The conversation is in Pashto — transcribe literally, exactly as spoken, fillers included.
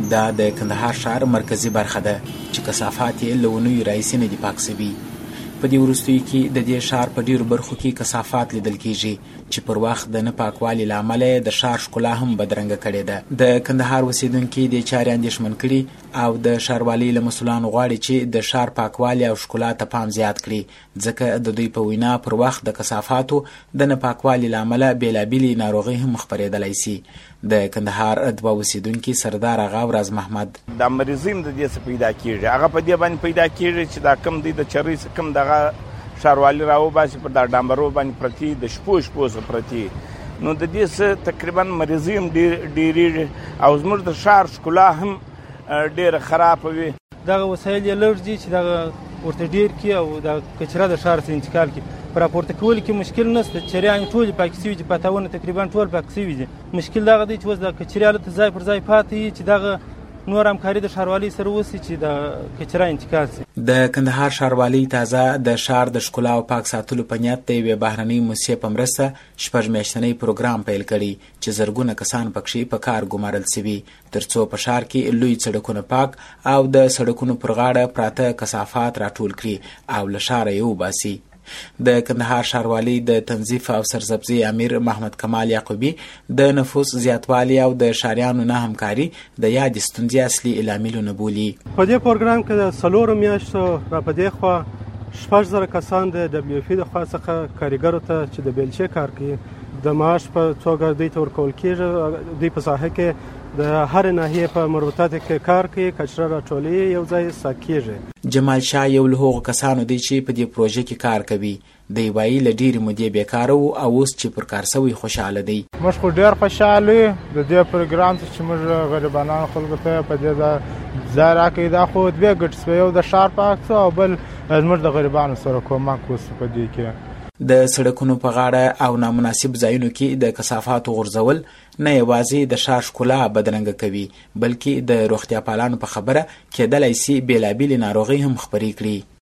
دا د کندهار ښار مرکزي برخه ده چې کثافات یې له اونیو راهیسې نه دي پاک سوي. په دې وروستیو کې د دې ښار په ډیرو برخو کې کثافات لیدل کیږي چې پر وخت د نه پاکوالي له امله د ښار ښکلا هم بدرنګه کړې ده. د کندهار اوسیدونکي دې چارې اندېښمن کړي او د ښاروالۍ له مسؤلانو غواړي چې د ښار پاکوالي او ښکلا ته پام زیات کړي، ځکه د دوی په وینا پر وخت د کثافاتو د نه پاکوالي له امله بېلابېلې ناروغۍ هم خپرېدلی سي. د کندهار دوه اوسیدونکي سردار آغا ورځ محمد دا مریضیم د دې څه پیدا کېږي، هغه په دې باندې پیدا کېږي چې دا کم دی د چرۍ څه کم دغه ښاروالي راوباسي پر دا ډامبرو باندې پرتي د شپو شپو څه پرتي، نو د دې څه تقریبا مریضیم ډېرېږي او زموږ د ښار ښکلا هم ډېره خرابه وي. دغه وسایل یې لږ دي چې دغه ورته ډېر کړي او د کچره د ښار څخه انتقال کړي. په راپورته کولو کې مشکل نشته، چریانې ټولې پاکې شوي دي، پاتاونه تقریبا ټول پاک شوي دي. مشکل دغه دی چې اوس د کچرې هلته ځای پر ځای پاتې وي چې دغه نور همکاري د ښاروالۍ سره وشي چې د کچره انتقال شي. د کندهار ښاروالۍ تازه د ښار د ښکلا او پاک ساتلو په نیت د یوې بهرنۍ موسسې په مرسته شپږ میاشتنی پروګرام پیل کړی چې زرګونه کسان پکښې په کار ګمارل سوي، تر څو په ښار کې لوی سړکونه پاک او د سړکونو پر غاړه پراته کثافات راټول کړي او له ښاره یې وباسي. د کندهار ښاروالۍ د تنظیف او سرسبزي امیر محمد کمال یعقوبي د نفوس زیاتوالي او د ښاریانو نه همکاري د یادې ستونزې اصلي لاملونه بولي. په دې پروګرام کې د څلورو میاشتو را په دې خوا شپږ زره کسان د ډبلیو اف د خوا څخه کارګرو ته چې د بیلچې کار کوي د معاش په توګه دوی ته ورکول کېږي. دوی په ساحه کې د هر ناحیې په مربوطاتو کې کار کوي، کچره راټولوي، یو ځای ساک کېږي. جمال شاه یو له هغو کسانو دی چې په دې پروژه کې کار کوي. دی وایي له ډېرې مودې بېکاره وو او اوس چې پر کار سوی خوشحاله دی. موږ خو ډېر خوشحاله یو د دې پروګرام څخه چې موږ غریبانو خلکو ته په دې ځای راکوي. دا خو دوې ګټې سوې، یو د ښار پاک څه او بل زموږ د غریبانو سره کومک وشو په دې کې. د سړکونو په غاړه او نامناسب ځایونو کې د کثافاتو غورځول نه یوازې د ښار ښکلا بدرنګه کوي، بلکې د روغتیا پالانو په خبره کېدلی سي بېلابېلې ناروغۍ هم خپرې کړي.